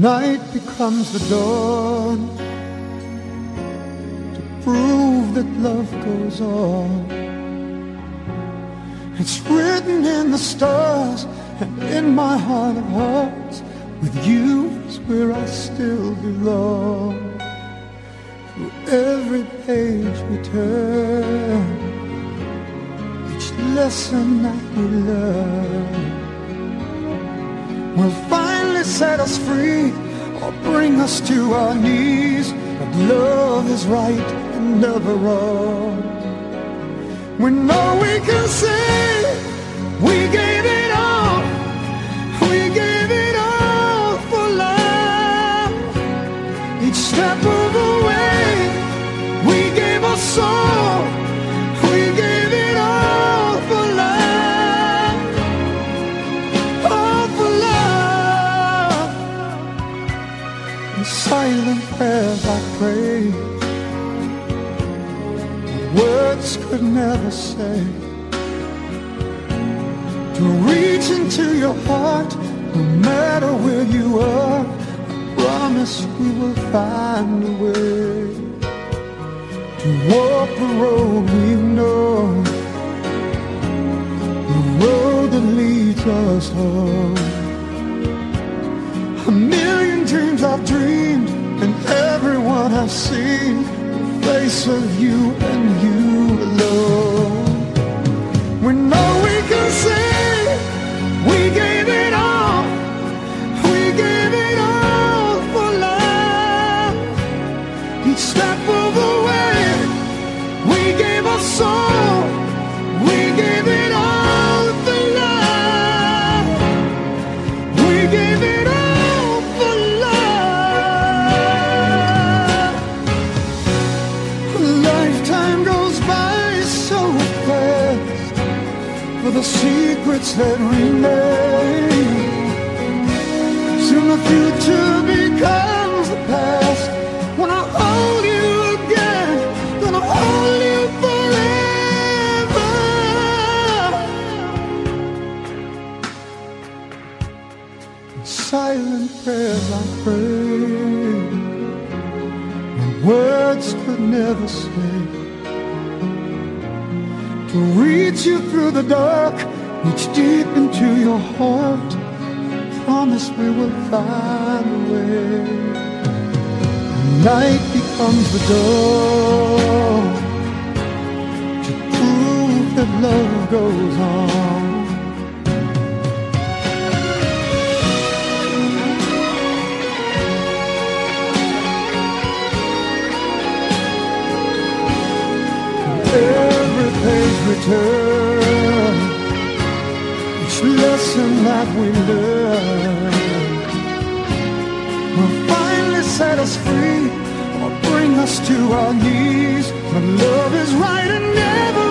Night becomes the dawn to prove that love goes on. It's written in the stars and in my heart of hearts, with you is where I still belong. Through every page we turn, each lesson that we learn will finally set us free or bring us to our knees. But love is right and never wrong. We know we can say we gave it all. We gave it all for love. Each step of the way, we gave our soul. We gave it all for love. All for love. In silent prayers I pray, words could never say, to reach into your heart, no matter where you are. I promise we will find a way to walk the road we've known, the road that leads us home. A million dreams I've dreamed, and everyone I've seen, the face of you and you alone. We know we can say we gave it all. We gave it all for love. Each step of the way, we gave our soul. We gave it all for love. We gave it all for love. A lifetime goes by so fast for the secrets that remain. Soon the future becomes the past. When I hold you again, gonna hold you forever. In silent prayers I pray, my words could never say, to reach you through the dark, reach deep into your heart. Promise we will find a way. Night becomes the dawn to prove that love goes on. Every page we turn, each lesson that we learn will finally set us free or bring us to our knees. But love is right and never